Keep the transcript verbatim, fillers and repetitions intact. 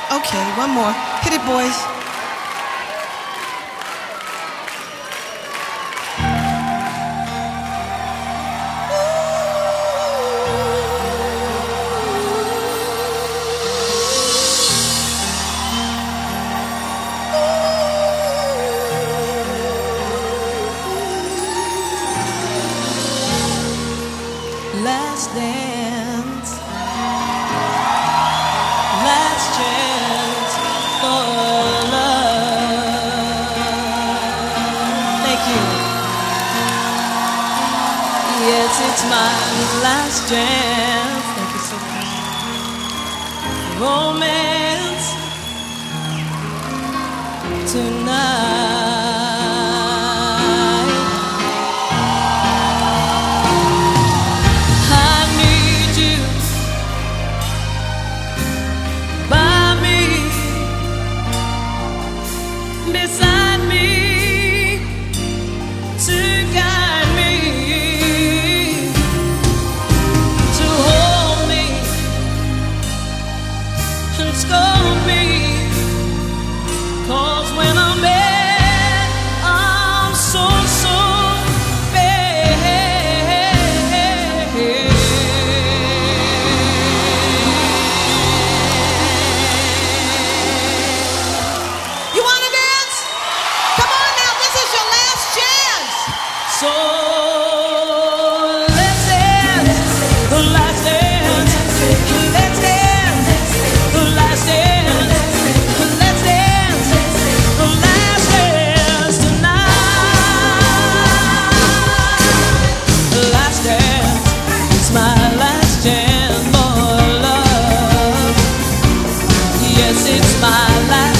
Okay, one more. Hit it, boys. Last dance, last chance for love. Thank you. Yes, it's my last chance. Thank you so much. Romance tonight. Beside me, to guide me, to hold me and scold me. 'Cause when I'm mad, I'm so, so bad. You wanna dance? Come on now, this is your last chance. So let's dance, the last dance. Let's dance, the last dance. Let's dance, the last dance tonight. The last dance, it's my last chance for love. Yes, it's my last.